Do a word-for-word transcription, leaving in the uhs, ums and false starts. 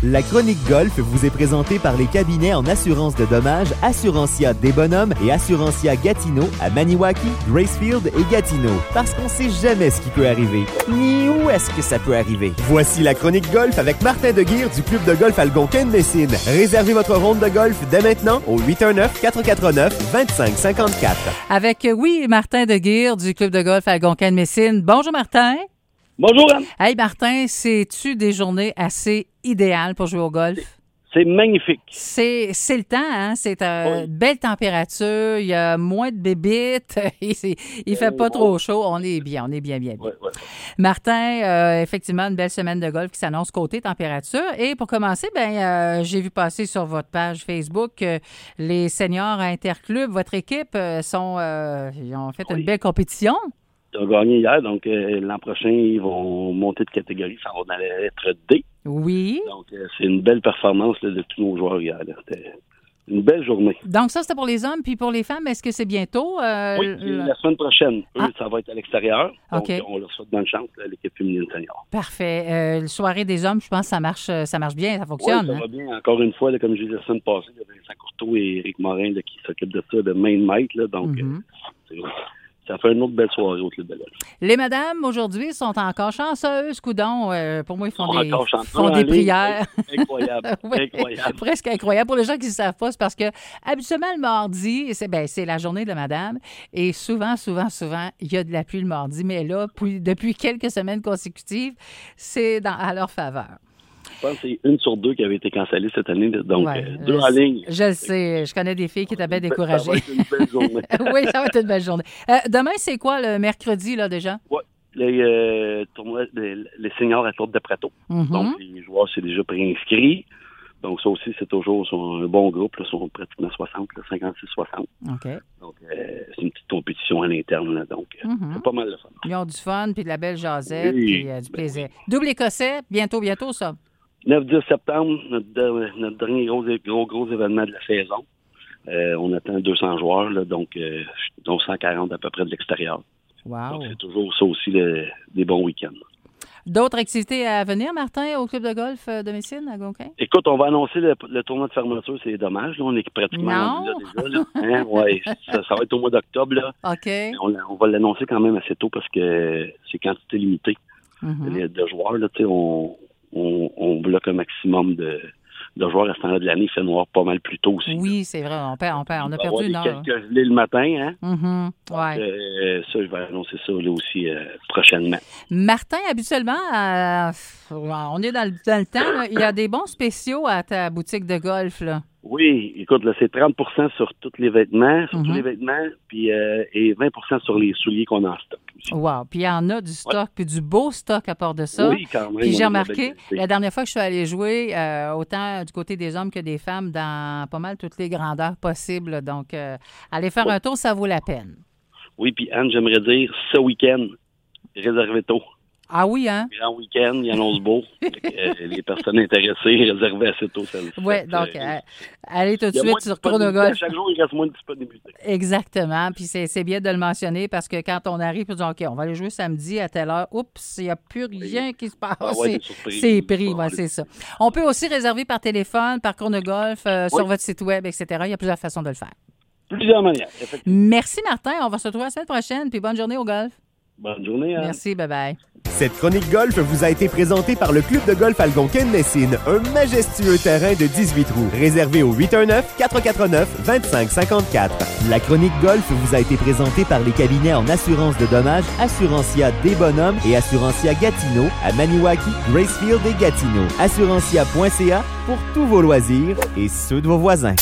La chronique golf vous est présentée par les cabinets en assurance de dommages Assurantia des Bonhommes et Assurantia Gatineau à Maniwaki, Gracefield et Gatineau. Parce qu'on sait jamais ce qui peut arriver, ni où est-ce que ça peut arriver. Voici la chronique golf avec Martin Deguire du club de golf Algonquin-Messine. Réservez votre ronde de golf dès maintenant au huit un neuf, quatre quatre neuf, deux cinq cinq quatre. Avec, oui, Martin Deguire du club de golf Algonquin-Messine. Bonjour, Martin. Bonjour, Anne. Hey, Martin, c'est-tu des journées assez idéales pour jouer au golf? C'est magnifique. C'est, c'est le temps, hein? C'est une oui. belle température, il y a moins de bébites, il, il fait pas trop chaud, on est bien, on est bien, bien, bien. Oui, oui. Martin, euh, effectivement, une belle semaine de golf qui s'annonce côté température. Et pour commencer, ben, euh, j'ai vu passer sur votre page Facebook que les seniors Interclub, votre équipe, euh, sont, euh, ils ont fait oui. une belle compétition. Ils ont gagné hier, donc euh, l'an prochain, ils vont monter de catégorie, ça va dans la lettre D. Oui. Donc, euh, c'est une belle performance là, de tous nos joueurs hier. Là. C'était une belle journée. Donc, ça, c'était pour les hommes. Puis pour les femmes, est-ce que c'est bientôt? Euh, oui, c'est la semaine prochaine. Eux, ah. ça va être à l'extérieur. Donc, okay. on leur souhaite bonne chance, là, l'équipe féminine senior. Parfait. Euh, la soirée des hommes, je pense que ça marche, ça marche bien, ça fonctionne. Oui, ça hein? va bien. Encore une fois, là, comme je disais la semaine passée, il y a Vincent Courteau et Éric Morin là, qui s'occupent de ça, de main maître. Là, donc, mm-hmm. euh, c'est ça fait une autre belle soirée au Club de golf. Les madames, aujourd'hui, sont encore chanceuses, coudon. Euh, pour moi, ils font ils des, font des prières. Incroyable. oui, incroyable. Presque incroyable. Pour les gens qui ne savent pas, c'est parce que habituellement, le mardi, c'est, ben, c'est la journée de la madame. Et souvent, souvent, souvent, il y a de la pluie le mardi. Mais là, puis, depuis quelques semaines consécutives, c'est dans, à leur faveur. Je pense que c'est une sur deux qui avait été cancellée cette année, donc ouais, euh, deux en ligne. Je le sais, je connais des filles qui étaient bien découragées. Ça va être une belle journée. oui, ça va être une belle journée. Euh, demain, c'est quoi, le mercredi, là, déjà? Oui, les euh, tournois, les, les seniors à Tour de Prato. Mm-hmm. Donc, les joueurs, c'est déjà préinscrits. Donc, ça aussi, c'est toujours un bon groupe. Ils sont pratiquement soixante, là, cinquante-six soixante. OK. Donc, euh, c'est une petite compétition à l'interne. Là, donc, mm-hmm. c'est pas mal de fun. Ils ont du fun, puis de la belle jasette, oui, puis euh, du plaisir. Ben oui. Double écossais, bientôt, bientôt, ça? neuf dix septembre, notre, notre dernier gros, gros, gros événement de la saison. Euh, on atteint deux cents joueurs, là, donc, euh, donc cent quarante à peu près de l'extérieur. Wow. Donc, c'est toujours ça aussi, le, des bons week-ends. D'autres activités à venir, Martin, au club de golf de Messine, à Algonquin? Écoute, on va annoncer le, le tournoi de fermeture, c'est dommage. Là, on est pratiquement rendu là déjà. Là. Hein? Ouais, ça, ça va être au mois d'octobre. Là. OK. On, on va l'annoncer quand même assez tôt parce que c'est quantité limitée mm-hmm. de joueurs. Là, on, on, on bloque un maximum de, de joueurs à ce temps-là de l'année. Il fait noir pas mal plus tôt aussi. Oui, là. c'est vrai. On, perd, on, perd, on a on perdu une heure. quelques gelées le matin. Hein? Mm-hmm. Ouais. Donc, euh, ça, je vais annoncer ça là aussi euh, prochainement. Martin, habituellement, euh, on est dans le, dans le temps. Là, il y a des bons spéciaux à ta boutique de golf, là. Oui, écoute, là, c'est trente pour cent sur tous les vêtements, sur mm-hmm. tous les vêtements, puis euh, et vingt pour cent sur les souliers qu'on a en stock aussi. Wow, puis il y en a du stock, ouais. puis du beau stock à part de ça. Oui, quand même. Puis j'ai remarqué, la dernière fois que je suis allée jouer, euh, autant du côté des hommes que des femmes, dans pas mal toutes les grandeurs possibles. Donc, euh, aller faire ouais. un tour, ça vaut la peine. Oui, puis Anne, j'aimerais dire, ce week-end, réservez tôt. Ah oui, hein? Grand week-end, il annonce beau. euh, les personnes intéressées, réservez assez tôt. Oui, donc, euh, allez tout de suite sur Chronogolf. Chaque jour, il reste moins de disponibilité. Exactement. Puis c'est, c'est bien de le mentionner parce que quand on arrive, on dit OK, on va aller jouer samedi à telle heure. Oups, il n'y a plus rien oui. qui se passe. Ah ouais, c'est, c'est pris, ouais, c'est ça. On peut aussi réserver par téléphone, par Chronogolf, euh, oui. sur votre site web, et cetera. Il y a plusieurs façons de le faire. Plusieurs manières, effectivement. Merci, Martin. On va se retrouver la semaine prochaine. Puis bonne journée au golf. Bonne journée. Hein? Merci, bye-bye. Cette chronique golf vous a été présentée par le club de golf Algonquin-Messine, un majestueux terrain de dix-huit trous, réservé au huit un neuf, quatre quatre neuf, deux cinq cinq quatre. La chronique golf vous a été présentée par les cabinets en assurance de dommages Assurantia des Bonhommes et Assurantia Gatineau à Maniwaki, Gracefield et Gatineau. Assurantia point c a pour tous vos loisirs et ceux de vos voisins.